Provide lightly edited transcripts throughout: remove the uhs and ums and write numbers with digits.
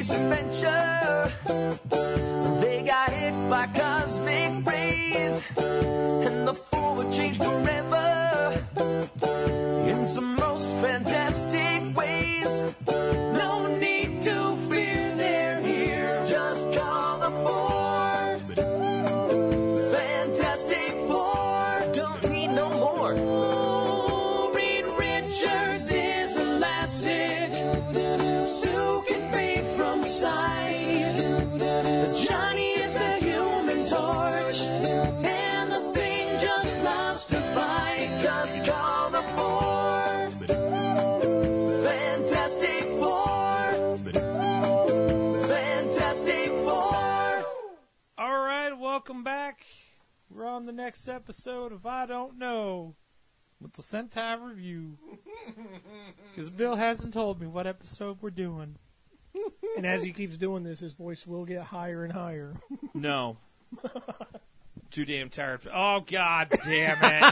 space adventure. They got hit by cosmic rays, and the four would change forever in some most fantastic ways. No need to fear, they're here. Just call the four. Fantastic Four. Don't need no more. Oh, Reed Richards is elastic. Sue can fade from sight. Johnny is the Human Torch, and the Thing just loves to fight. Just call the four. Fantastic Four. Fantastic Four. All right, welcome back. We're on the next episode of I Don't Know with the Sentai Review. Because Bill hasn't told me what episode we're doing. And as he keeps doing this, his voice will get higher and higher. No. Too damn tired. Oh, God damn it.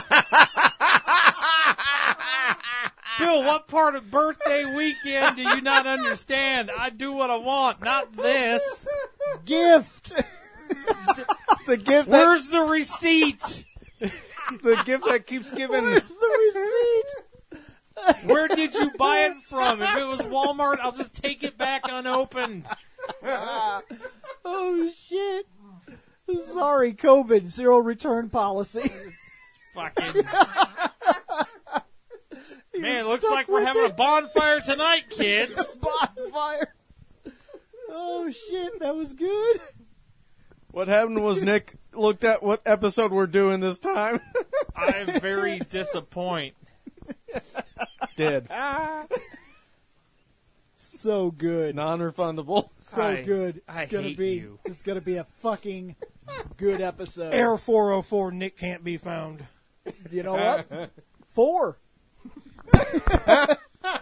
Bill, what part of birthday weekend do you not understand? I do what I want, not this. Gift. The gift. Where's the receipt? The gift that keeps giving. Where's the receipt? Where did you buy it from? If it was Walmart, I'll just take it back unopened. Oh shit! Sorry, COVID, zero return policy. Fucking. Man, it looks like we're having a bonfire tonight, kids. Bonfire. Oh shit, that was good. What happened was Nick looked at what episode we're doing this time. I'm very disappointed. Did. So good. Non-refundable. So good. I It's gonna hate be. you. It's gonna be a fucking good episode. Error 404, Nick can't be found. You know what? 4. That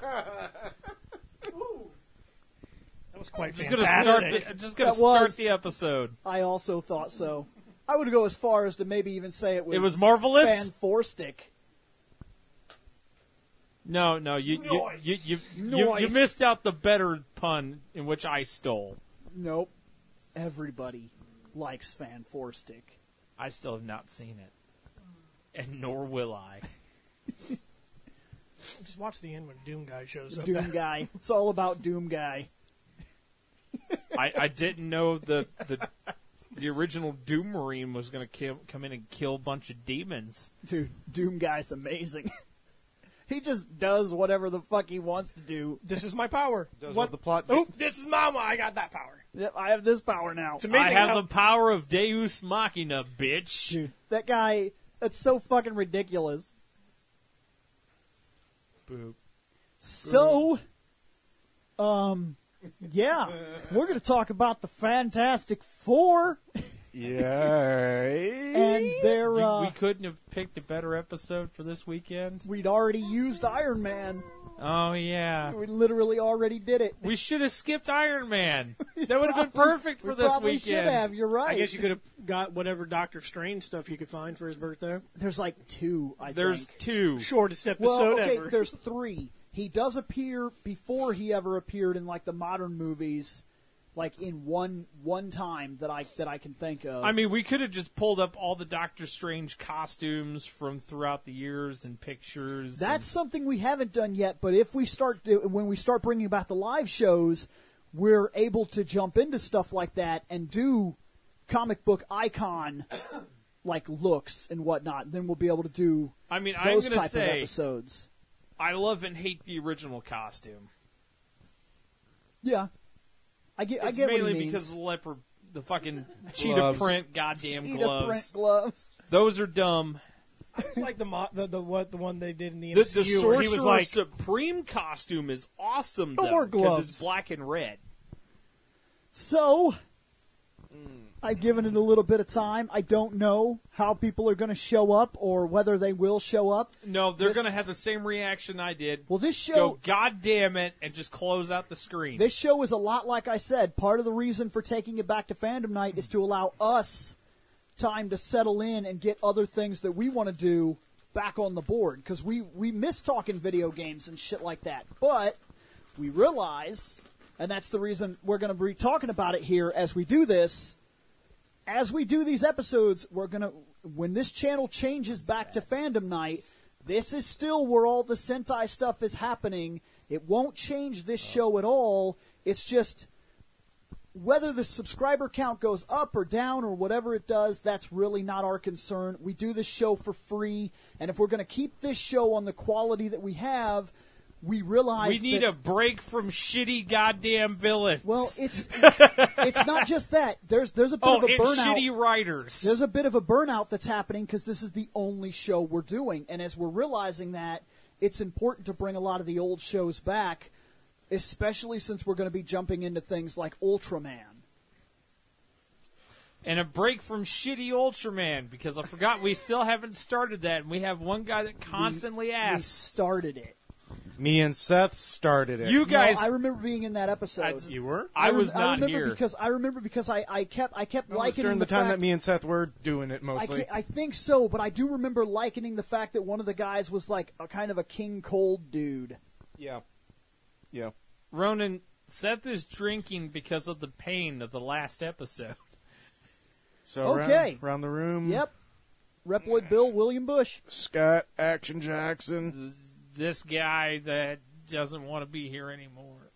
was quite I'm fantastic. just gonna That start was- the episode. I also thought so. I would go as far as to maybe even say it was. It was marvelous. Fan-four-stick. No, you Noise. missed out the better pun in which I stole. Nope. Everybody likes Fan-four-stick. I still have not seen it, and nor will I. Just watch the end when Doom Guy shows up. Doom Guy. It's all about Doom Guy. I didn't know the original Doom Marine was going to come in and kill a bunch of demons. Dude, Doom Guy's amazing. He just does whatever the fuck he wants to do. This is my power. Does what the plot. Oh, this is my I got that power. Yep, I have this power now. It's amazing I have how- the power of Deus Machina, bitch. Dude, that guy, that's so fucking ridiculous. Boop. So, yeah, we're going to talk about the Fantastic Four Yay. and their, We couldn't have picked a better episode for this weekend. we'd already used Iron Man. Oh yeah, We literally already did it. we should have skipped Iron Man. That would have been perfect for We this probably weekend. should have, you're right. I guess you could have got whatever Doctor Strange stuff you could find for his birthday. There's like 2, I There's think. 2. Shortest episode Well, okay, ever. there's 3. He does appear before he ever appeared in like the modern movies, like in one time that I can think of. I mean, we could have just pulled up all the Doctor Strange costumes from throughout the years and pictures. That's something we haven't done yet. But if we when we start bringing back the live shows, we're able to jump into stuff like that and do comic book icon like looks and whatnot. Then we'll be able to do I mean, I'm those going to type of say episodes. I love and hate the original costume. Yeah, I get. It's I get mainly what he means. because of the fucking cheetah Gloves. print goddamn Cheetah gloves. print gloves. Those are dumb. It's like the one they did in the The MCU where he Sorcerer was like, Supreme costume is awesome, No though, more because gloves. it's black and red. So, I've given it a little bit of time. I don't know how people are going to show up or whether they will show up. No, they're This- going to have the same reaction I did. Well, this Go, show, God damn it, and just close out the screen. this show is a lot like I said. Part of the reason for taking it back to Fandom Night is to allow us time to settle in and get other things that we want to do back on the board. Because we miss talking video games and shit like that. But we realize And that's the reason we're going to be talking about it here as we do this. As we do these episodes, we're going to, when this channel changes back to Fandom Night, this is still where all the Sentai stuff is happening. It won't change this show at all. It's just whether the subscriber count goes up or down or whatever it does, that's really not our concern. We do this show for free, and if we're going to keep this show on the quality that we have, we realize we need that, a break from shitty goddamn villains. well, it's not just that. There's a bit of a and burnout. shitty writers. There's a bit of a burnout that's happening because this is the only show we're doing. And as we're realizing that, it's important to bring a lot of the old shows back, especially since we're going to be jumping into things like Ultraman. And a break from shitty Ultraman, because I forgot we still haven't started that, and we have one guy that constantly We asks. started it. Me and Seth started it. You guys, No, I remember being in that episode. You were? I was I not remember here. because I kept It was likening during the time fact, that me and Seth were doing it mostly. I think so, but I do remember likening the fact that one of the guys was like a kind of a King Cold dude. Yeah. Yeah. Ronan, Seth is drinking because of the pain of the last episode. So Okay. around the room. Yep. Reploid Bill William Bush. Scott Action Jackson. This guy that doesn't want to be here anymore.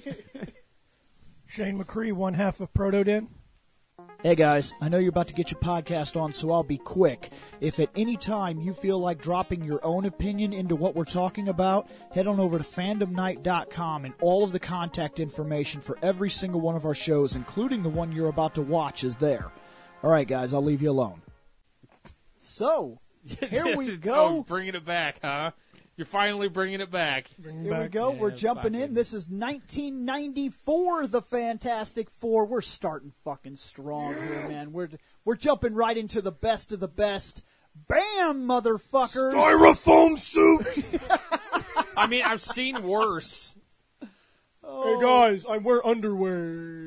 Shane McCree, one half of Proto Den. Hey guys, I know you're about to get your podcast on, so I'll be quick. If at any time you feel like dropping your own opinion into what we're talking about, head on over to fandomnight.com, and all of the contact information for every single one of our shows, including the one you're about to watch, is there. All right, guys, I'll leave you alone. So, here we go. Oh, bringing it back, huh? You're finally bringing it back. Here we go. Yeah, We're jumping in. fucking- This is 1994, The Fantastic Four. We're starting fucking strong here, man. We're jumping right into the best of the best. Bam, motherfuckers! Styrofoam soup! I mean, I've seen worse. Hey guys, I wear underwear.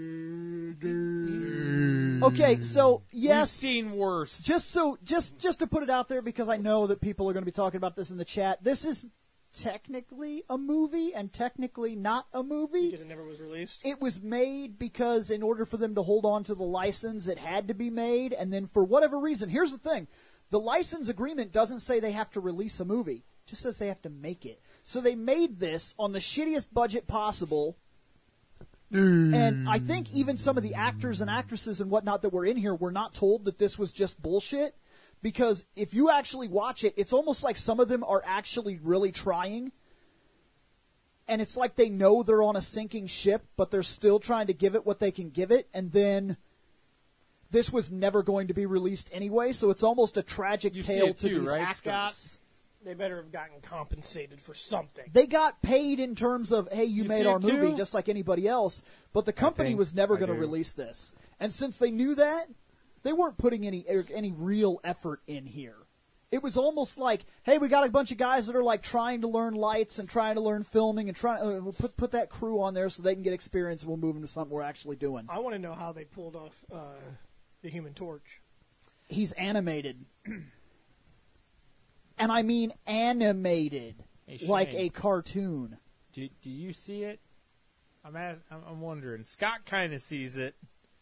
Okay, so We've yes, seen worse. just to put it out there, because I know that people are going to be talking about this in the chat. This is technically a movie and technically not a movie. Because it never was released. It was made because in order for them to hold on to the license, it had to be made. And then for whatever reason, here's the thing. The license agreement doesn't say they have to release a movie. It just says they have to make it. So they made this on the shittiest budget possible. And I think even some of the actors and actresses and whatnot that were in here were not told that this was just bullshit. Because if you actually watch it, it's almost like some of them are actually really trying. And it's like they know they're on a sinking ship, but they're still trying to give it what they can give it. And then this was never going to be released anyway, so it's almost a tragic You see tale it to too, these right, actors. Scott? They better have gotten compensated for something. They got paid in terms of, hey, you You made see our it too? movie just like anybody else, but the company think was never I going to do. release this. And since they knew that, they weren't putting any real effort in here. It was almost like, hey, we got a bunch of guys that are like trying to learn lights and trying to learn filming and trying we'll put that crew on there so they can get experience and we'll move them to something we're actually doing. I want to know how they pulled off the Human Torch. He's animated. And I mean animated, Hey, like Shane. a cartoon. Do you see it? I'm wondering. Scott kind of sees it.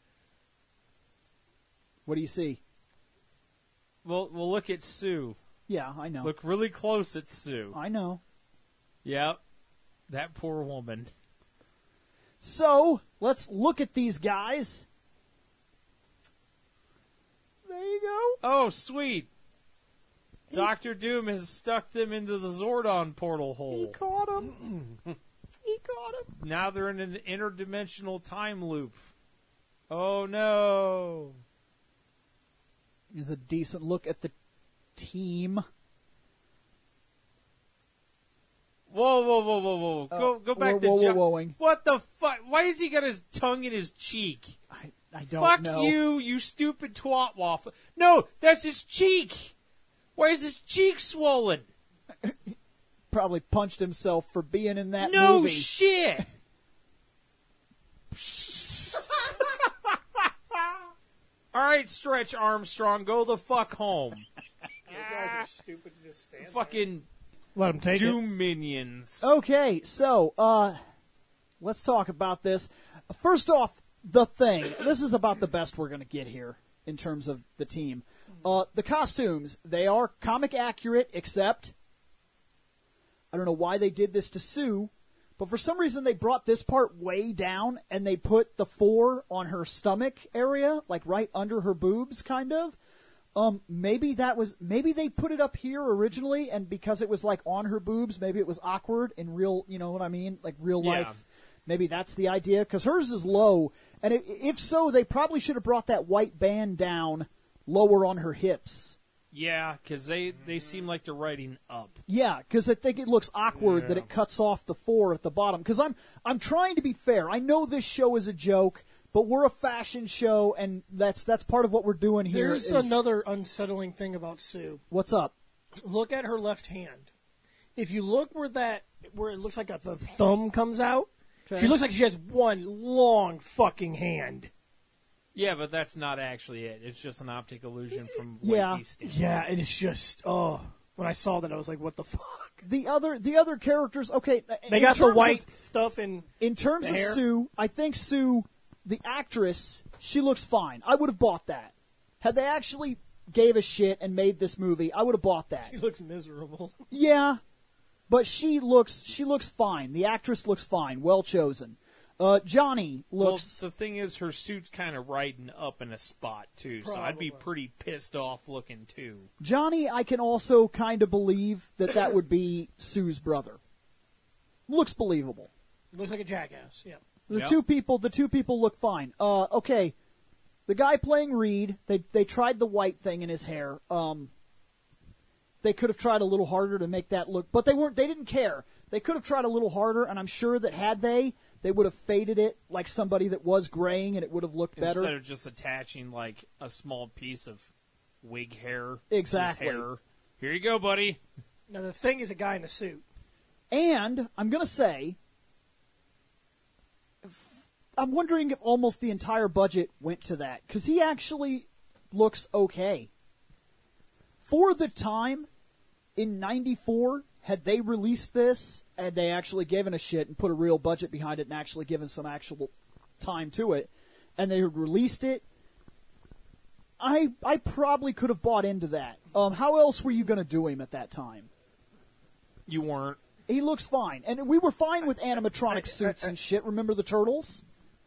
What do you see? We'll look at Sue. Yeah, I know. Look really close at Sue. I know. Yep. That poor woman. So, let's look at these guys. There you go. Oh, sweet. Dr. Doom has stuck them into the Zordon portal He hole. caught him. He caught him. Now they're in an interdimensional time loop. Oh, no. Here's a decent look at the team. Whoa. Go back whoa, to whoa, John. whoa-ing. What the fuck? Why has he got his tongue in his cheek? I don't Fuck know. you stupid twat waffle. No, that's his cheek. Why is his cheek swollen? Probably punched himself for being in that No movie. shit. All right, Stretch Armstrong, go the fuck home. Those guys are stupid to just stand there. Fucking Let them take Doom minions. Okay, so, let's talk about this. First off, the Thing. This is about the best we're going to get here in terms of the team. The costumes, they are comic accurate, except I don't know why they did this to Sue, but for some reason they brought this part way down and they put the 4 on her stomach area, like right under her boobs, kind of. Maybe they put it up here originally, and because it was like on her boobs, maybe it was awkward in real, you know what I mean, like real life. Maybe that's the idea, because hers is low, and if so, they probably should have brought that white band down lower on her hips. Yeah, because they seem like they're riding up. Yeah, because I think it looks awkward that it cuts off the 4 at the bottom. Because I'm trying to be fair. I know this show is a joke, but we're a fashion show, and that's part of what we're doing here. There's another unsettling thing about Sue. What's up? Look at her left hand. If you look where it looks like the thumb comes out, she looks like she has one long fucking hand. Yeah, but that's not actually it. It's just an optic illusion from where he's standing. Yeah, it is just, when I saw that, I was like, what the fuck? The other characters, okay. They got the white stuff in terms of hair. Sue, I think Sue, the actress, she looks fine. I would have bought that. Had they actually gave a shit and made this movie, I would have bought that. She looks miserable. Yeah, but she looks fine. The actress looks fine. Well chosen. Johnny looks... Well, the thing is, her suit's kind of riding up in a spot, too, so I'd be pretty pissed off looking, too. Johnny, I can also kind of believe that would be Sue's brother. Looks believable. Looks like a jackass, yeah. The two people look fine. Okay, the guy playing Reed, they tried the white thing in his hair. They could have tried a little harder to make that look, but they didn't care. They could have tried a little harder, and I'm sure that had they would have faded it like somebody that was graying, and it would have looked better. Instead of just attaching like a small piece of wig hair. Exactly. To his hair. Here you go, buddy. Now, the Thing is a guy in a suit. And I'm going to say, I'm wondering if almost the entire budget went to that, because he actually looks okay. For the time, in 94, had they released this, and they actually given a shit and put a real budget behind it and actually given some actual time to it, and they released it, I probably could have bought into that. How else were you going to do him at that time? You weren't. He looks fine. And we were fine with animatronic suits and shit. Remember the Turtles?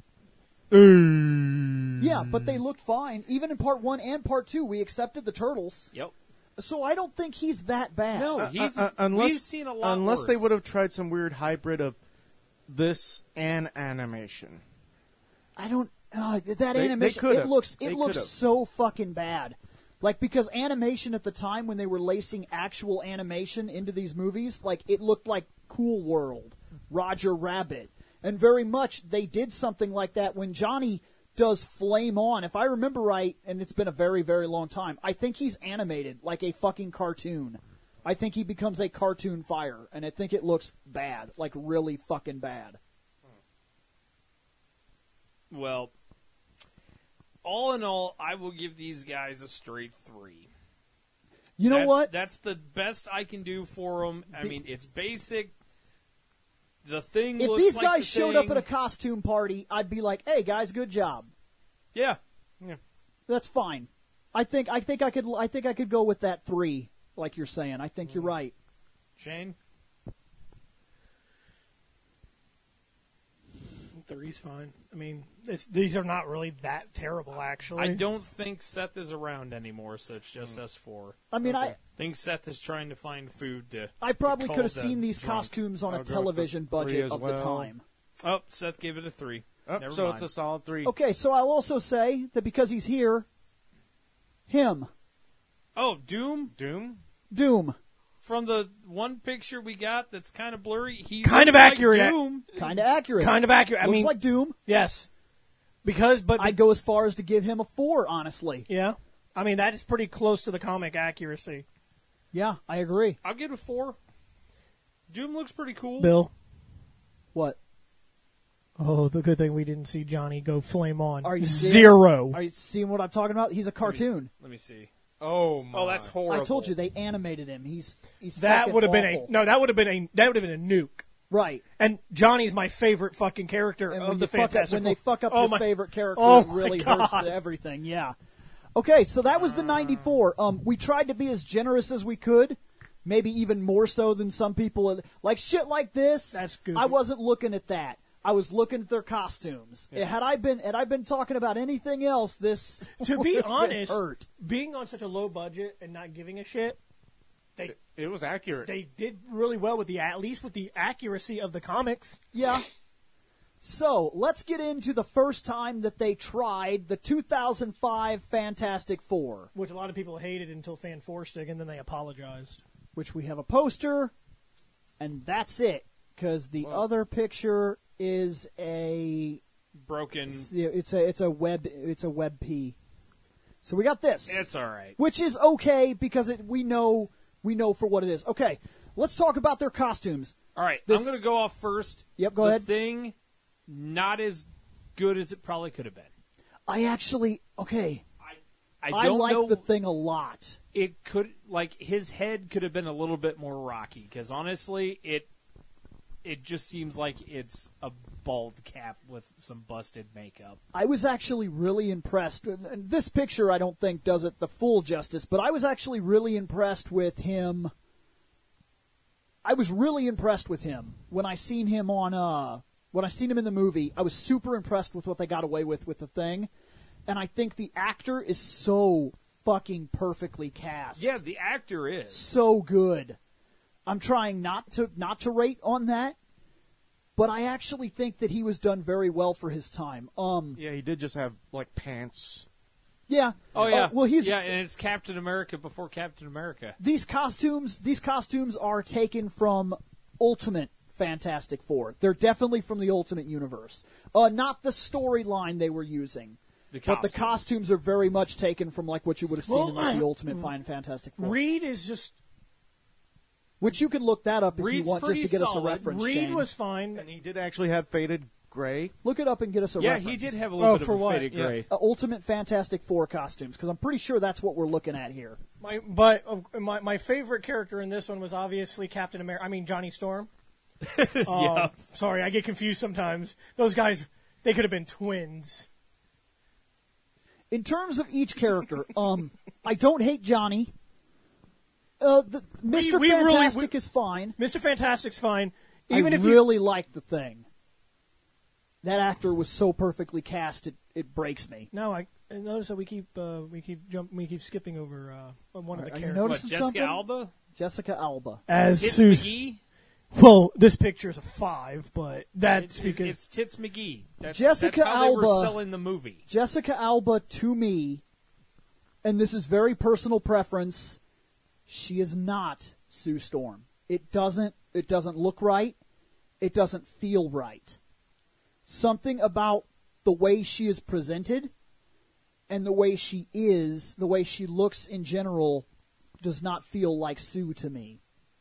Yeah, but they looked fine. Even in Part 1 and Part 2, we accepted the Turtles. Yep. So I don't think he's that bad. No, we've seen a lot unless worse. they would have tried some weird hybrid of this and animation. I don't. That They animation. could It have. looks They could have. so fucking bad. Like, because animation at the time when they were lacing actual animation into these movies, like, it looked like Cool World, Roger Rabbit, and very much they did something like that when Johnny does Flame On. If I remember right, and it's been a very, very long time, I think he's animated like a fucking cartoon. I think he becomes a cartoon fire, and I think it looks bad, like really fucking bad. Well, all in all, I will give these guys a straight 3. You know what? That's the best I can do for them. I mean, it's basic. The Thing If looks these like guys the showed Thing. up at a costume party, I'd be like, "Hey guys, good job." Yeah. That's fine. I think I could go with that 3, like you're saying. I think you're right. Shane? 3's fine. I mean, these are not really that terrible, actually. I don't think Seth is around anymore, so it's just us 4. I mean, I think Seth is trying to find food to. I probably to could have call seen them these drunk. costumes on I'll a go with the television 3 budget as of the well. time. Oh, Seth gave it a 3. Never So mind. it's a solid 3. Okay, so I'll also say that because he's here, him, Oh, Doom? Doom, From the one picture we got that's kind of blurry, he Kind looks of accurate. Like Doom. kind of accurate. Kind of accurate. I Looks mean, like Doom. yes. But I'd go as far as to give him a 4, honestly. yeah. I mean, that is pretty close to the comic accuracy. Yeah, I agree. I'll give it a 4. Doom looks pretty cool. Bill? What? Oh, the good thing we didn't see Johnny go Flame On. Are you seeing- 0. Are you seeing what I'm talking about? He's a cartoon. Let me see. Oh my! Oh, that's horrible. I told you they animated him. He's That fucking would have been awful. that would have been a nuke. Right. And Johnny's my favorite fucking character And of when the you fuck up, Fantastic when they Four. fuck up Oh your my- favorite character, oh it really my hurts God. everything. Yeah. Okay, so that was the 94. We tried to be as generous as we could, maybe even more so than some people. Like shit like this. That's goofy. I wasn't looking at that. I was looking at their costumes. Had I been talking about anything else, this To would be have been honest, hurt. being on such a low budget and not giving a shit, It was accurate. they did really well with at least with the accuracy of the comics. Yeah. So let's get into the first time that they tried the 2005 Fantastic Four, Which a lot of people hated until Fan Four Stick, and then they apologized. which we have a poster, and that's it. Because the other picture is a Broken. it's a web P. So we got this. It's all right. Which is okay because we know for what it is. Okay, let's talk about their costumes. All right, This- I'm going to go off first. Yep, go the ahead. Thing, not as good as it probably could have been. I actually I I don't like know. the Thing a lot. It could, like, his head could have been a little bit more rocky, because honestly, it just seems like it's a bald cap with some busted makeup. I was actually really impressed. And this picture, I don't think, does it the full justice, but I was actually really impressed with him. I was really impressed with him when I seen him when I seen him in the movie. I was super impressed with what they got away with the Thing, and I think the actor is so fucking perfectly cast. Yeah, the actor is. So good. I'm trying not to rate on that, but I actually think that he was done very well for his time. Yeah, he did just have like pants. Yeah. Oh, yeah. well, he's Yeah, and it's Captain America before Captain America. These costumes are taken from Ultimate Fantastic Four. They're definitely from the Ultimate Universe. Not the storyline they were using. But the costumes are very much taken from like what you would have seen in like, the Ultimate Fantastic Four. Reed is just Which you can look that up if Reed's you want, just to pretty get us a solid. reference. Reed Shane. was fine. And he did actually have faded gray. Look it up and get us a Yeah, reference. he did have a little bit for of a what? faded Yeah. gray. Ultimate Fantastic Four costumes, because I'm pretty sure that's what we're looking at here. My favorite character in this one was obviously Captain America. I mean Johnny Storm. Yeah. Sorry, I get confused sometimes. Those guys, they could have been twins. In terms of each character, I don't hate Johnny. Mr. we really- Fantastic is fine. Mr. Fantastic's fine. Even if really like the Thing. That actor was so perfectly cast, it breaks me. No, I notice that we keep skipping over one of the Are you characters. What, noticing Jessica something? Alba? Jessica Alba. As Tits Sue. McGee? Well, this picture is a 5, but that's because It's Tits McGee. That's Jessica how they were Alba- selling the movie. Jessica Alba, to me, and this is very personal preference, she is not Sue Storm. It doesn't look right. It doesn't feel right. Something about the way she is presented and the way she is, the way she looks in general, does not feel like Sue to me.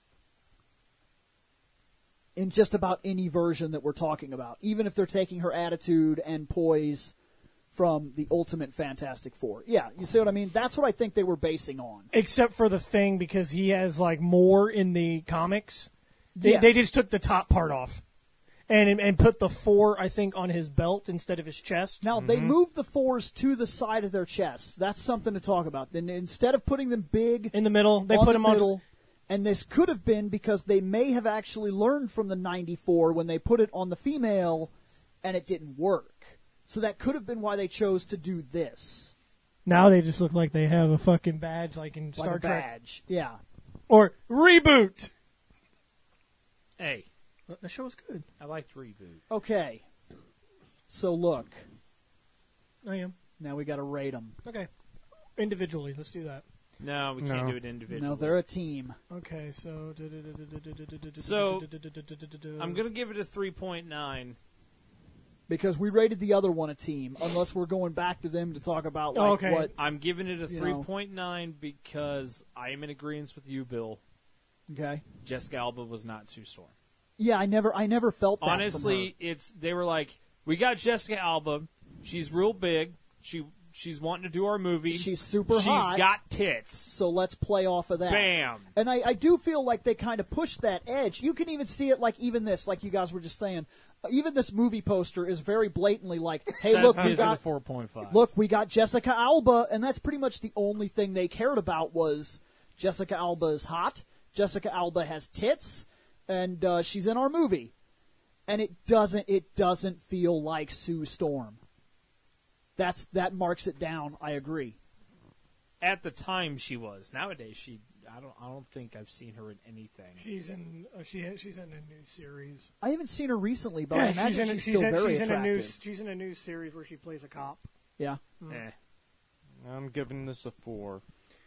In just about any version that we're talking about. Even if they're taking her attitude and poise from the Ultimate Fantastic Four. Yeah, you see what I mean? That's what I think they were basing on. except for the Thing, because he has like more in the comics. Yes. They just took the top part off and put the 4, I think, on his belt instead of his chest. Now, they moved the 4s to the side of their chests. That's something to talk about. Then instead of putting them big In the middle, they on put the him on. middle, and this could have been because they may have actually learned from the 94 when they put it on the female and it didn't work. So that could have been why they chose to do this. Now they just look like they have a fucking badge, like in Like Star a Trek, badge. Yeah. or reboot. Hey, The show was good. I liked Reboot. Okay. So look. I am Now we got to rate them. okay. Individually, let's do that. No, we can't No. do it individually. No, they're a team. Okay, so So, I'm going to give it a 3.9. Because we rated the other one a team, unless we're going back to them to talk about like Okay. what. I'm giving it a You know. 3.9 because I am in agreement with you, Bill. Okay. Jessica Alba was not Sue Storm. Yeah, I never felt that. Honestly, they were like, we got Jessica Alba. She's real big. She she's wanting to do our movie. She's super hot. She's got tits. So let's play off of that. Bam. And I do feel like they kind of pushed that edge. You can even see it like even this, like you guys were just saying. Even this movie poster is very blatantly like, hey, Seth look, we gives it a got 4.5. Look, we got Jessica Alba, and that's pretty much the only thing they cared about was Jessica Alba is hot, Jessica Alba has tits, and she's in our movie. And it doesn't feel like Sue Storm. That marks it down. I agree. At the time, she was. Nowadays, I don't think I've seen her in anything. She's in she's in a new series. I haven't seen her recently, but I imagine she's still very attractive. She's in a new series where she plays a cop. Yeah. Eh. I'm giving this a 4.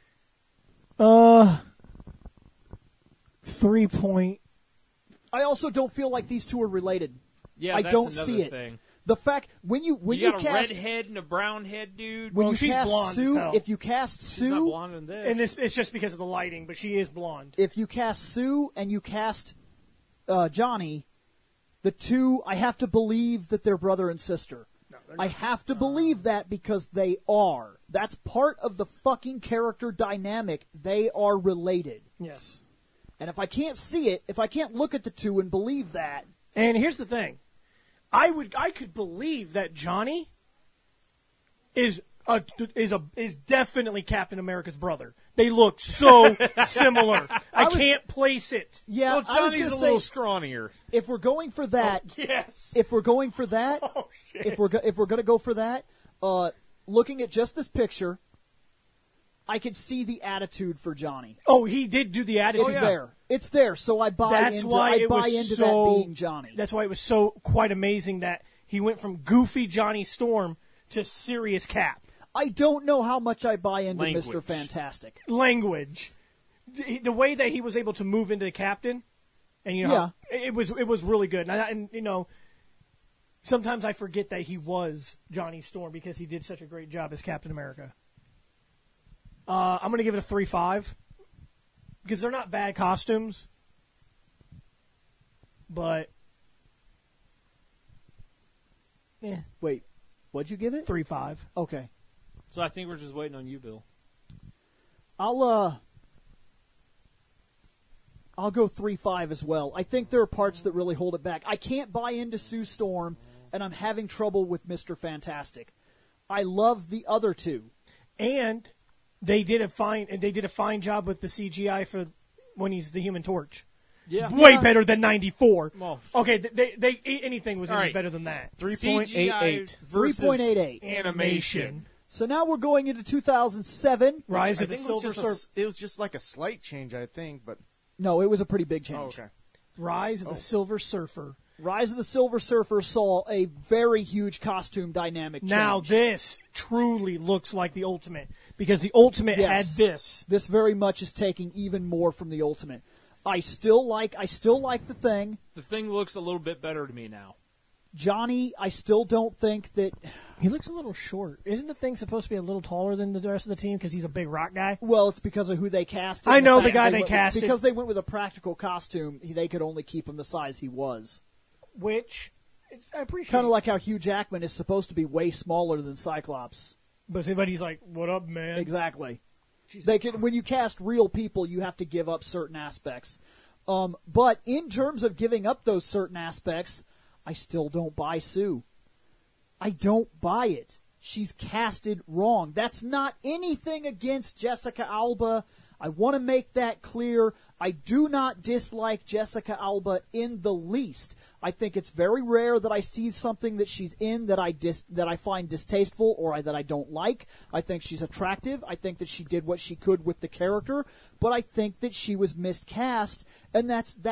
3 point. I also don't feel like these two are related. Yeah, I that's don't another see it. thing. The fact when you got cast a redhead and a brown head, dude. when you she's cast blonde as Sue, hell. if you cast She's not Sue, blonde in this. And it's just because of the lighting, but she is blonde. if you cast Sue and you cast Johnny, the two, I have to believe that they're brother and sister. No, I have to believe that because they are. That's part of the fucking character dynamic. They are related. Yes. And if I can't see it, if I can't look at the two and believe that, And here's the thing, I could believe that Johnny is definitely Captain America's brother. They look so similar. I can't place it. yeah, well, I was Johnny's gonna a say, little scrawnier. if we're going for that, Yes. if we're going for that, Oh shit. if we're going to go for that, looking at just this picture, I could see the attitude for Johnny. Oh, he did do the attitude. It's there. It's there. So I buy That's into. why I it buy was into so, that being Johnny. That's why it was so quite amazing that he went from goofy Johnny Storm to serious Cap. I don't know how much I buy into Language. Mr. Fantastic. Language, the way that he was able to move into the Captain, and you know, it was really good. And you know, sometimes I forget that he was Johnny Storm because he did such a great job as Captain America. I'm going to give it a 3.5 because they're not bad costumes, but Wait, what'd you give it? 3.5. Okay, So I think we're just waiting on you, Bill. I'll go 3.5 as well. I think there are parts that really hold it back. I can't buy into Sue Storm, and I'm having trouble with Mr. Fantastic. I love the other two. And they did a fine job with the CGI for when he's the Human Torch. Yeah. Way better than 94. Well, Okay, they anything was All any right. better than that. 3.88. 3.88. Animation. So now we're going into 2007. Rise I of the think it was, Silver just Surfer. it was just like a slight change, I think, but No, it was a pretty big change. okay. Rise of the Silver Surfer. Rise of the Silver Surfer saw a very huge costume dynamic change. Now this truly looks like the Ultimate because the Ultimate Yes. had this. This very much is taking even more from the Ultimate. I still like the Thing. The Thing looks a little bit better to me now. Johnny, I still don't think that. He looks a little short. Isn't the Thing supposed to be a little taller than the rest of the team because he's a big rock guy? Well, it's because of who they casted. I know fact the guy they they went casted. because they went with a practical costume. They could only keep him the size he was. Which I appreciate. Kind of like how Hugh Jackman is supposed to be way smaller than Cyclops. but he's like, "What up, man?" Exactly. Jesus They can, when you cast real people, you have to give up certain aspects. But in terms of giving up those certain aspects, I still don't buy Sue. I don't buy it. She's casted wrong. That's not anything against Jessica Alba. I want to make that clear. I do not dislike Jessica Alba in the least. I think it's very rare that I see something that she's in that I find distasteful or that I don't like. I think she's attractive. I think that she did what she could with the character, but I think that she was miscast, and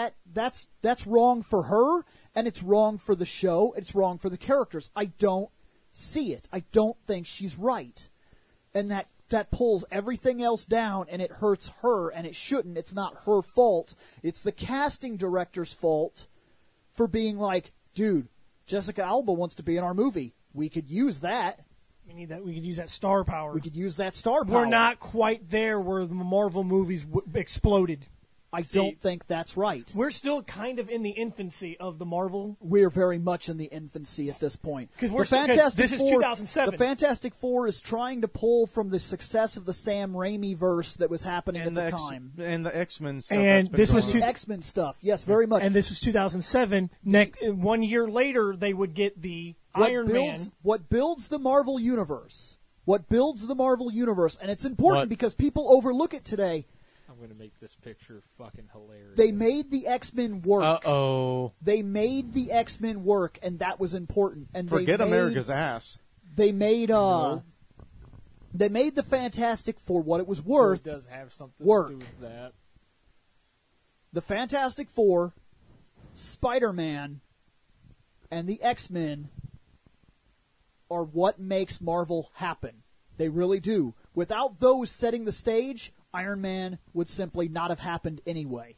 that's wrong for her, and it's wrong for the show. It's wrong for the characters. I don't see it. I don't think she's right, and that pulls everything else down, and it hurts her, and it shouldn't. It's not her fault. It's the casting director's fault for being like, dude, Jessica Alba wants to be in our movie. We could use that. We need that. We could use that star power. We could use that star power. We're not quite there where the Marvel movies exploded. I don't think that's right. We're still kind of in the infancy of the Marvel. We're very much in the infancy at this point. Because this is 2007. The Fantastic Four is trying to pull from the success of the Sam Raimi verse that was happening at the time. And the X-Men stuff. And this was The X-Men stuff. Yes, very much. And this was 2007. 1 year later, they would get the Iron Man. What builds the Marvel Universe. And it's important because people overlook it today. I'm going to make this picture fucking hilarious. They made the X-Men work. Uh-oh. They made the X-Men work, and that was important. And Forget America's ass. They made the Fantastic Four what it was worth. It does have something work. to do with that. The Fantastic Four, Spider-Man, and the X-Men are what makes Marvel happen. They really do. Without those setting the stage, Iron Man would simply not have happened anyway.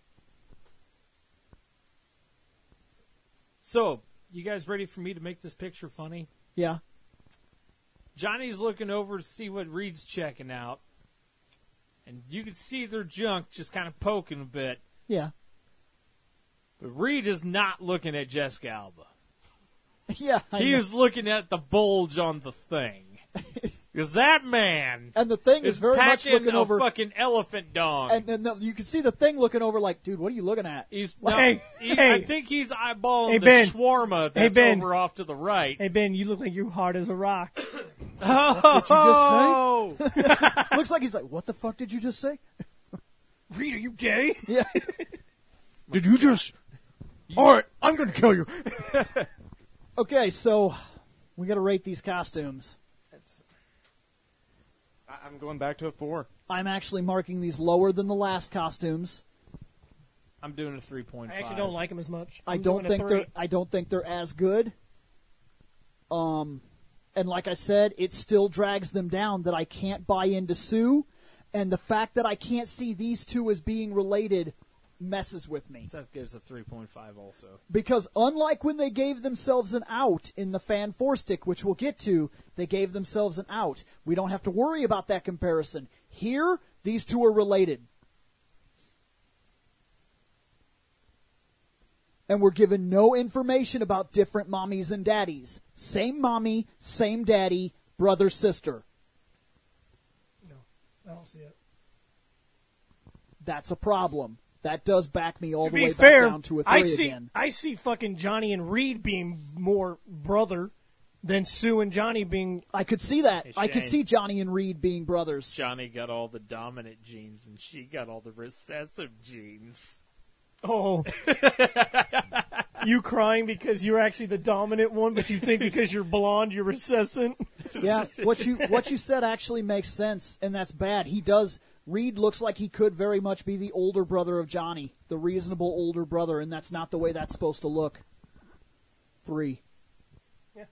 So, you guys ready for me to make this picture funny? Yeah. Johnny's looking over to see what Reed's checking out. And you can see their junk just kind of poking a bit. Yeah. But Reed is not looking at Jessica Alba. Yeah. He is looking at the bulge on the thing. Because that man and the thing is very much looking a over fucking elephant dong. And you can see the thing looking over like, dude, what are you looking at? I think he's eyeballing the shawarma that's over off to the right. Hey, Ben, you look like you're hard as a rock. What did you just say? Looks like he's like, what the fuck did you just say? Reed, are you gay? Yeah. Did you just... All right, I'm going to kill you. Okay, so we got to rate these costumes. I'm going back to a 4. I'm actually marking these lower than the last costumes. I'm doing a 3.5. I actually don't like them as much. I don't think they're as good. And like I said, it still drags them down that I can't buy into Sue, and the fact that I can't see these two as being related messes with me. Seth gives a 3.5 also. Because unlike when they gave themselves an out in the Fan 4 stick, which we'll get to, they gave themselves an out. We don't have to worry about that comparison. Here, these two are related. And we're given no information about different mommies and daddies. Same mommy, same daddy, brother, sister. No, I don't see it. That's a problem. That does back me all the way fair, back down to a 3 again. I see fucking Johnny and Reed being more brother than Sue and Johnny being... I could see that. Hey, I could see Johnny and Reed being brothers. Johnny got all the dominant genes, and she got all the recessive genes. Oh. You crying because you're actually the dominant one, but you think because you're blonde, you're recessive? Yeah, what you said actually makes sense, and that's bad. Reed looks like he could very much be the older brother of Johnny, the reasonable older brother, and that's not the way that's supposed to look. 3. Yeah.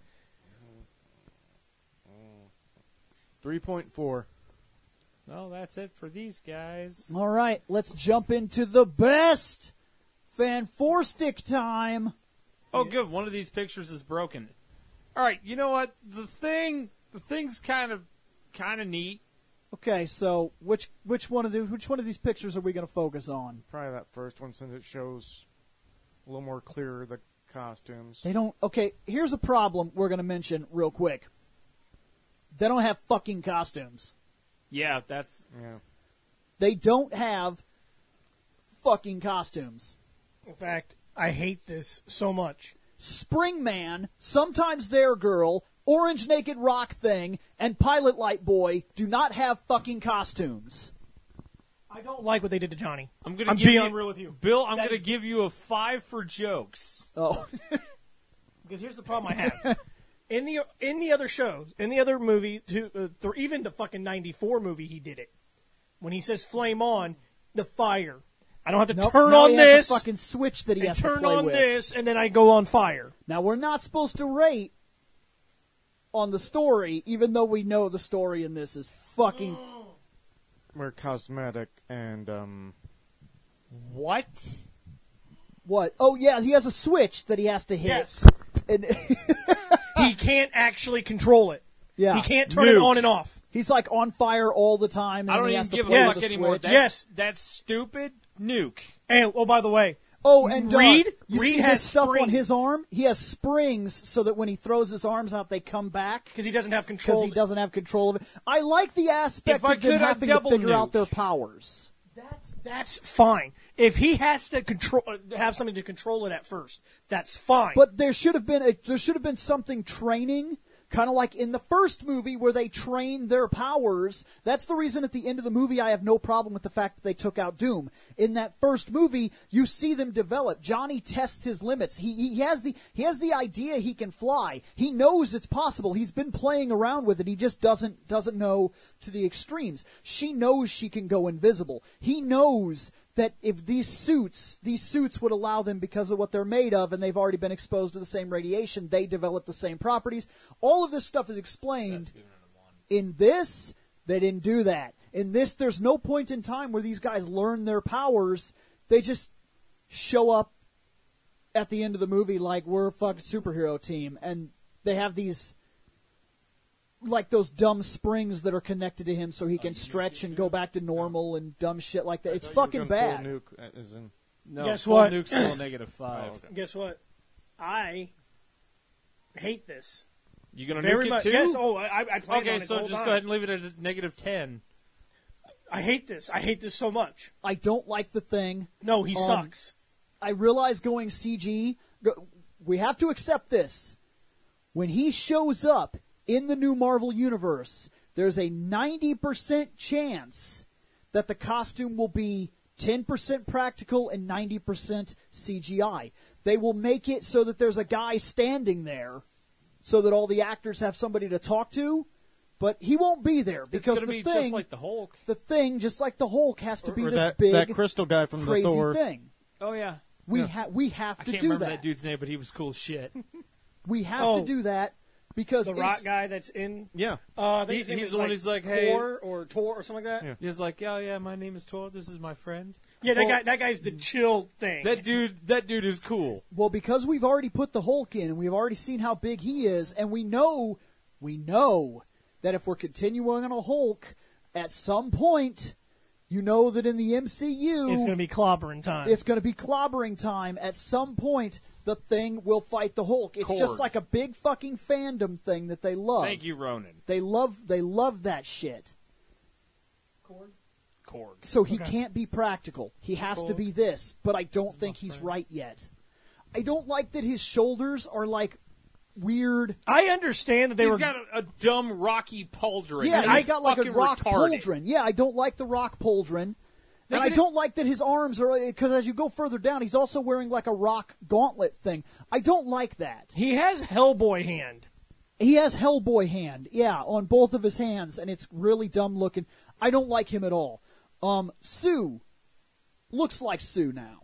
3.4. Well, that's it for these guys. All right, let's jump into the best Fan 4 stick time. Oh, good. One of these pictures is broken. All right, you know what? The thing's kind of neat. Okay, so which one of these pictures are we going to focus on? Probably that first one, since it shows a little more clearer the costumes. They don't. Okay, here's a problem we're going to mention real quick. They don't have fucking costumes. Yeah, They don't have fucking costumes. In fact, I hate this so much. Springman, sometimes their girl, Orange Naked Rock Thing, and Pilot Light Boy do not have fucking costumes. I don't like what they did to Johnny. I'm being real with you. Bill, I'm going to give you a 5 for jokes. Oh. Because here's the problem I have. In the other shows, in the other movie, even the fucking 94 movie, he did it. When he says flame on, the fire. I don't have to turn on this. A fucking switch that he has to turn play on with. this, and then I go on fire. Now, we're not supposed to rate on the story, even though we know the story in this is fucking... We're cosmetic and, What? What? Oh, yeah, he has a switch that he has to hit. Yes. And He can't actually control it. Yeah. He can't turn it on and off. He's like on fire all the time. And I don't he even has to give play a with fuck the anymore. switch. Yes. That's stupid. Nuke. And by the way, Oh, and Reed you see has this stuff on springs. his arm? He has springs so that when he throws his arms out, they come back. because he doesn't have Because control. he doesn't have control of it. I like the aspect If I of them could, I'd having to double figure out nuke. their powers. That's fine. If he has to have something to control it at first, that's fine. But there should have been something training, kind of like in the first movie where they trained their powers. That's the reason at the end of the movie I have no problem with the fact that they took out Doom. In that first movie, you see them develop. Johnny tests his limits. He has the idea he can fly. He knows it's possible. He's been playing around with it. He just doesn't know to the extremes. She knows she can go invisible. He knows that if these suits would allow them because of what they're made of, and they've already been exposed to the same radiation, they develop the same properties. All of this stuff is explained. In this, they didn't do that. In this, there's no point in time where these guys learn their powers. They just show up at the end of the movie like, we're a fucking superhero team, and they have these, like those dumb springs that are connected to him so he can stretch and go back to normal and dumb shit like that. It's fucking bad. No, Guess full what? Nuke's still -5. Guess what? I hate this. You gonna Very nuke much. it too? Yes. Oh, I planned Okay, on it the so whole just time. go ahead and leave it at a -10. I hate this. I hate this so much. I don't like the thing. No, he sucks. I realize going CG, we have to accept this. When he shows up in the new Marvel Universe, there's a 90% chance that the costume will be 10% practical and 90% CGI. They will make it so that there's a guy standing there so that all the actors have somebody to talk to, but he won't be there It's because gonna the be thing, just like the Hulk. the thing, just like the Hulk, has to be Or this that, big, that crystal guy from the crazy Thor. thing. Oh yeah. We have I to can't do remember that. that dude's name, but he was cool as shit. We have Oh. to do that because The rock guy that's in. Yeah. I think He- his name he's is the one like who's like, hey- Tor or something like that. Yeah. He's like, oh yeah, my name is Tor. This is my friend. Yeah, that Well- guy. That guy's the chill thing. That dude is cool. Well, because we've already put the Hulk in, and we've already seen how big he is, and we know that if we're continuing on a Hulk, at some point, you know that in the MCU, it's going to be clobbering time. it's going to be clobbering time. At some point, the Thing will fight the Hulk. It's just Korg. like a big fucking fandom thing that they love. Thank you, Ronan. They love that shit. Korg. So he Okay. can't be practical. He has to Korg. be this, but I don't think he's right yet. I don't like that his shoulders are like weird. I understand that they He's were. got a dumb Rocky Pauldron. Yeah, He's I got like a fucking rock retarded. pauldron. Yeah, I don't like the rock pauldron. And I could've- don't like that his arms are, because as you go further down, he's also wearing like a rock gauntlet thing. I don't like that. He has Hellboy hand. He has Hellboy hand, yeah, on both of his hands, and it's really dumb looking. I don't like him at all. Sue looks like Sue now.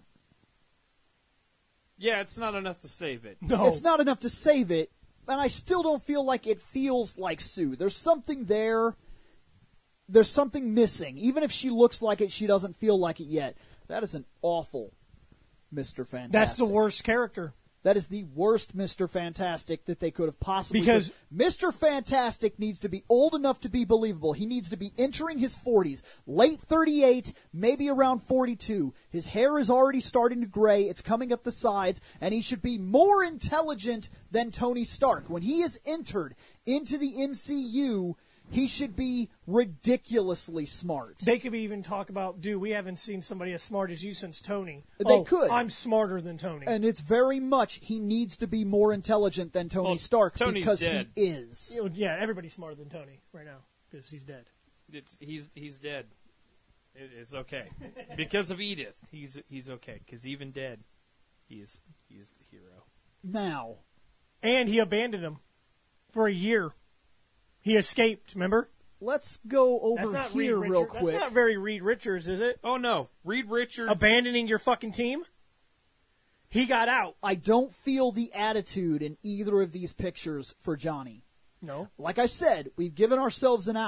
Yeah, it's not enough to save it. No, It's not enough to save it, and I still don't feel like it feels like Sue. There's something there. There's something missing. Even if she looks like it, she doesn't feel like it yet. That is an awful Mr. Fantastic. that's the worst character. That is the worst Mr. Fantastic that they could have possibly Because- Mr. Fantastic needs to be old enough to be believable. He needs to be entering his 40s, late 38, maybe around 42. His hair is already starting to gray. It's coming up the sides, and he should be more intelligent than Tony Stark. When he is entered into the MCU, he should be ridiculously smart. They could even talk about, dude, we haven't seen somebody as smart as you since Tony. They could. I'm smarter than Tony. And it's very much he needs to be more intelligent than Tony Well, Stark Tony's because dead. he is. You know, yeah, everybody's smarter than Tony right now because he's dead. He's dead. It's okay because of Edith. He's okay because even dead, he's the hero. Now, And he abandoned him for a year. He escaped, remember? let's go That's over not here Reed real Richards. quick. That's not very Reed Richards, is it? Oh no, Reed Richards Abandoning your fucking team? He got out. I don't feel the attitude in either of these pictures for Johnny. No. Like I said, we've given ourselves an out.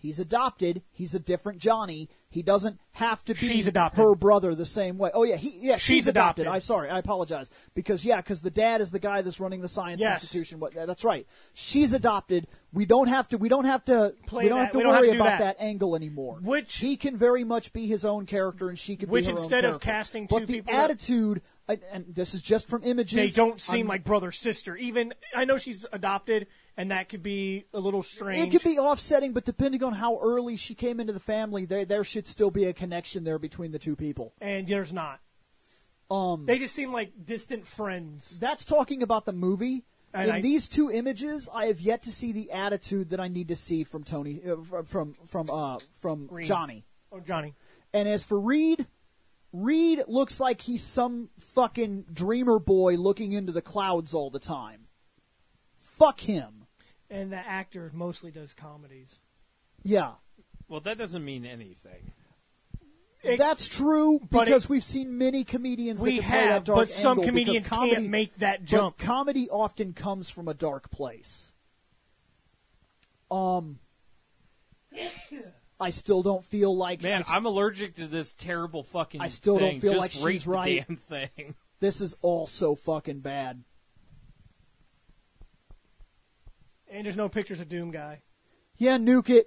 He's adopted. He's a different Johnny. He doesn't have to be She's adopted. her brother the same way. Oh, yeah. She's adopted. adopted. I apologize. Because the dad is the guy that's running the science Yes. institution. That's right. She's adopted. We don't have to worry do about that. angle anymore. Which- he can very much be his own character, and she can Which be her instead own of character. casting but two the people that- attitude, and this is just from images. They don't seem I'm- like brother-sister. Even, I know she's adopted, and that could be a little strange. It could be offsetting, but depending on how early she came into the family, there should still be a connection there between the two people. And there's not. They just seem like distant friends. That's talking about the movie. And In these two images, I have yet to see the attitude that I need to see from Tony, from Reed. Johnny. Oh, Johnny. And as for Reed looks like he's some fucking dreamer boy looking into the clouds all the time. Fuck him. And the actor mostly does comedies. Yeah. Well, that doesn't mean anything. That's true but because we've seen many comedians that We can play that have, dark but some angle because comedians comedy, can't make that jump. But comedy often comes from a dark place. I still don't feel like Man, I'm allergic to this terrible fucking I still don't thing. feel Just like she's rate the right. damn thing. this is all so fucking bad. And there's no pictures of Doom Guy. Yeah, nuke it.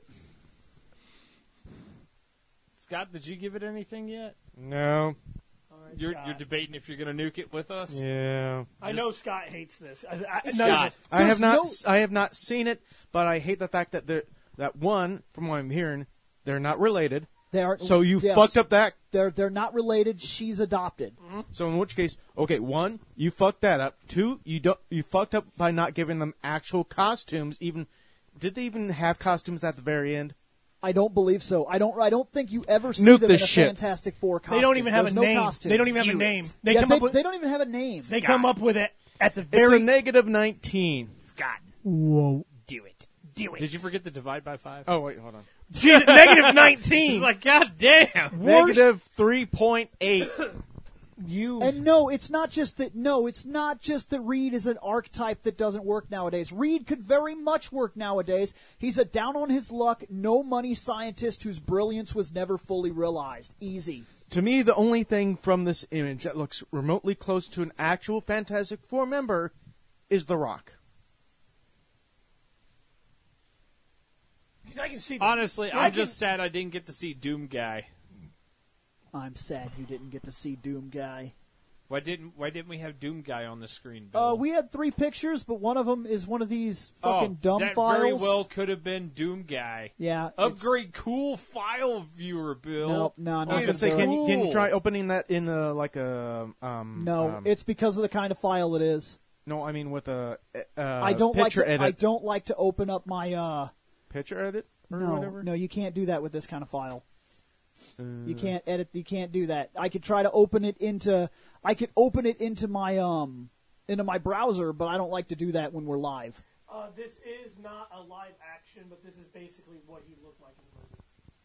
Scott, did you give it anything yet? No. All right, You're Scott. debating if you're going to nuke it with us? Yeah. I know Scott hates this. Scott. I have not. There's I have not seen it, but I hate the fact that that one, from what I'm hearing, they're not related. They are, So you yes, fucked up that. They're not related. She's adopted. So in which case, okay, one, you fucked that up. Two, you fucked up by not giving them actual costumes. Even did they even have costumes at the very end? I don't believe so. I don't think you ever see Nuke them in this a shit. Fantastic Four costume. They don't even have There's a no name. costumes. They don't even have a Do name. it. They Yeah, come up with. they don't even have a name. They come up with it at the It's very. a negative 19. Scott, Whoa. do it. Do it. Did you forget the divide by 5? Oh wait, hold on. Negative 19. He's like, God damn. Negative 3.8. You. And no, it's not just that. No, it's not just that Reed is an archetype that doesn't work nowadays. Reed could very much work nowadays. He's a down on his luck, no money scientist whose brilliance was never fully realized. Easy. To me, the only thing from this image that looks remotely close to an actual Fantastic Four member is The Rock. I can see. Honestly, I I'm can- just sad I didn't get to see Doom Guy. I'm sad you didn't get to see Doom Guy. Why didn't we have Doom Guy on the screen, Bill? We had 3 pictures, but one of them is one of these fucking dumb that files. very well could have been Doom Guy. Yeah. Upgrade cool file viewer, Bill. Nope, no, I not was gonna gonna say, do can it. you try opening that in like a No, it's because of the kind of file it is. no, I mean with a I don't like picture to. edit. I don't like to open up my. Picture edit or No, whatever. no, you can't do that with this kind of file. You can't edit. You can't do that. I could try to open it into. I could open it into my browser, but I don't like to do that when we're live. This is not a live action, but this is basically what he looked like in the movie.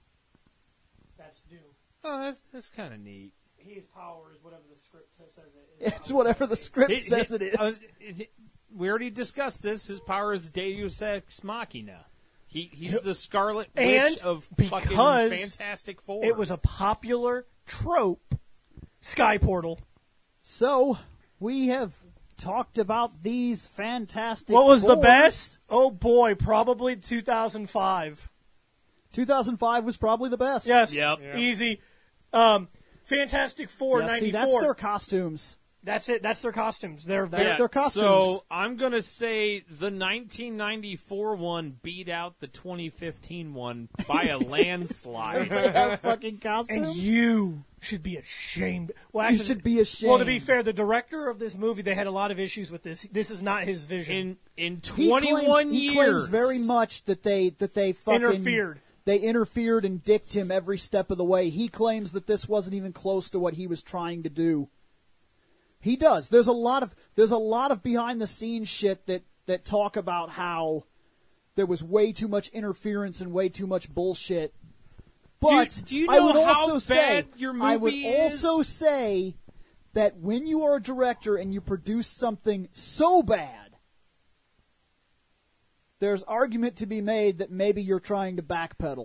That's Doom. Oh, that's kind of neat. His power is whatever the script says it is. It's whatever the script says it is. We already discussed this. His power is Deus Ex Machina. He's the Scarlet And Witch of because fucking Fantastic Four. It was a popular trope. Sky Portal. So we have talked about these fantastic. What was the Fours. best? Oh boy, probably 2005. 2005 was probably the best. Yes. Yep. Easy. Fantastic Four, Yeah, 94. see, that's their costumes. That's it. That's their costumes. That's their costumes. So I'm going to say the 1994 one beat out the 2015 one by a landslide. They have fucking costumes. And you should be ashamed. Well, You actually, should be ashamed. Well, to be fair, the director of this movie, they had a lot of issues with this. This is not his vision. In He 21 he years, claims very much that they fucking Interfered. They interfered and dicked him every step of the way. He claims that this wasn't even close to what he was trying to do. He does. There's a lot of behind the scenes shit that talk about how there was way too much interference and way too much bullshit. But do you I know would how also say, bad your I would movie also is? say that when you are a director and you produce something so bad, there's argument to be made that maybe you're trying to backpedal.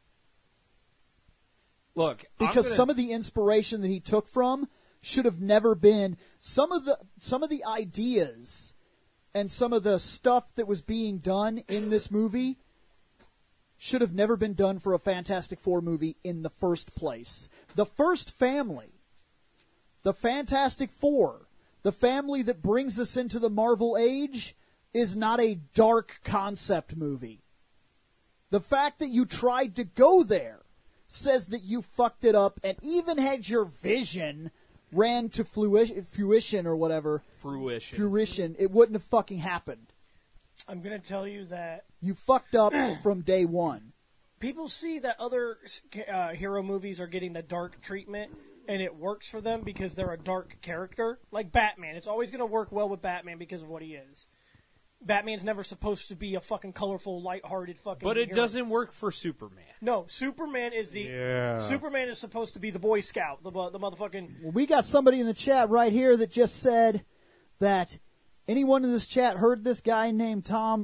Look, Because some of the inspiration that he took from should have never been some of the ideas and some of the stuff that was being done in this movie should have never been done for a Fantastic Four movie in the first place. The first family, the Fantastic Four, the family that brings us into the Marvel age, is not a dark concept movie. The fact that you tried to go there says that you fucked it up, and even had your vision ran to fruition or whatever, fruition, it wouldn't have fucking happened. I'm going to tell you that You fucked up from day one. people see that other hero movies are getting the dark treatment, and it works for them because they're a dark character. Like Batman. It's always going to work well with Batman because of what he is. Batman's never supposed to be a fucking colorful, lighthearted fucking But it hero. doesn't work for Superman. No, Superman is Superman is supposed to be the Boy Scout, the motherfucking... Well, we got somebody in the chat right here that just said that anyone in this chat heard this guy named Tom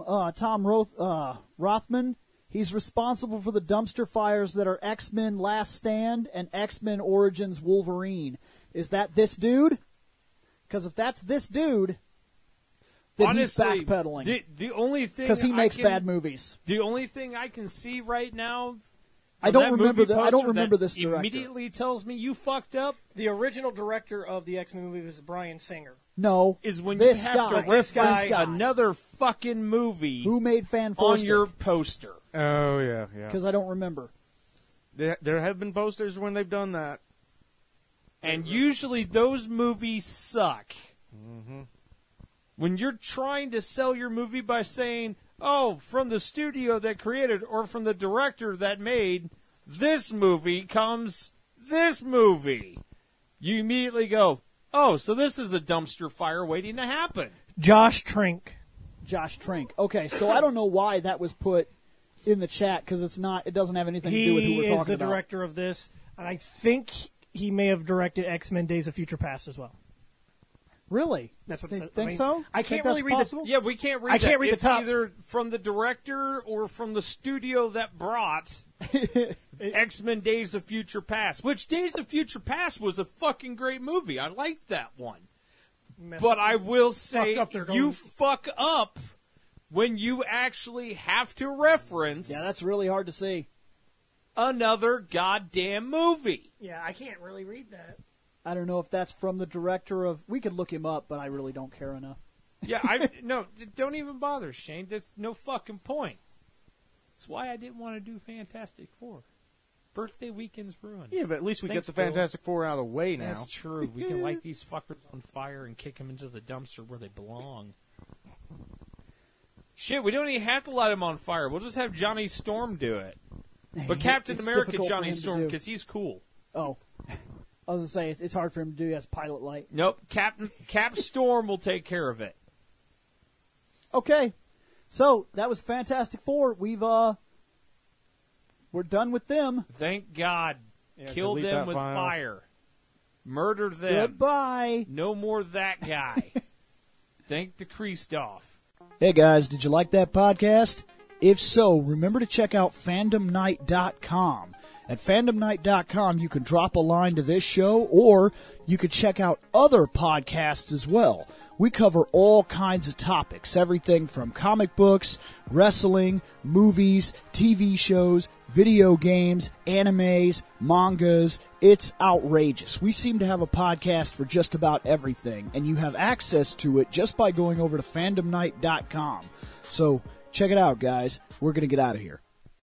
Rothman. He's responsible for the dumpster fires that are X-Men Last Stand and X-Men Origins Wolverine. Is that this dude? Because if that's this dude, then Honestly, he's backpedaling. The only thing Because he makes I can, bad movies. The only thing I can see right now, I don't remember this director. Immediately tells me you fucked up. The original director of the X-Men movie was Bryan Singer. No, Is when this you have guy, to reference this guy. another fucking movie Who made Fan on your poster. Oh, yeah. Because I don't remember. There have been posters when they've done that. And usually those movies suck. Mm-hmm. When you're trying to sell your movie by saying, oh, from the studio that created or from the director that made this movie comes this movie, you immediately go, oh, so this is a dumpster fire waiting to happen. Josh Trank. Okay, so I don't know why that was put in the chat because it doesn't have anything to do with who we're talking about. He is the director of this, and I think he may have directed X-Men Days of Future Past as well. Really? That's what it says. Think so? I Think can't really that's read possible? this. Yeah, we can't read I can't read the It's top. either from the director or from the studio that brought X-Men Days of Future Past, which Days of Future Past was a fucking great movie. I liked that one. But I will say, Fucked up there, you going- fuck up when you actually have to reference Yeah, that's really hard to see. another goddamn movie. Yeah, I can't really read that. I don't know if that's from the director of. We could look him up, but I really don't care enough. Yeah, no, don't even bother, Shane. There's no fucking point. That's why I didn't want to do Fantastic Four. Birthday weekend's ruined. Yeah, but at least we Thanks, get the Bill. Fantastic Four out of the way now. That's true. We can light these fuckers on fire and kick them into the dumpster where they belong. Shit, we don't even have to light them on fire. We'll just have Johnny Storm do it. But Captain It's America difficult for Johnny him to Storm, do. because he's cool. Oh, I was gonna say it's hard for him to do as pilot light. Nope, Cap Storm will take care of it. Okay, so that was Fantastic Four. We're done with them. Thank God. Kill delete them that with file. fire. Murder them. Goodbye. No more that guy. Thank the Christoph. Hey guys, did you like that podcast? If so, remember to check out fandomnight.com. At fandomnight.com, you can drop a line to this show, or you could check out other podcasts as well. We cover all kinds of topics, everything from comic books, wrestling, movies, TV shows, video games, animes, mangas. It's outrageous. We seem to have a podcast for just about everything, and you have access to it just by going over to fandomnight.com. So check it out, guys. We're going to get out of here.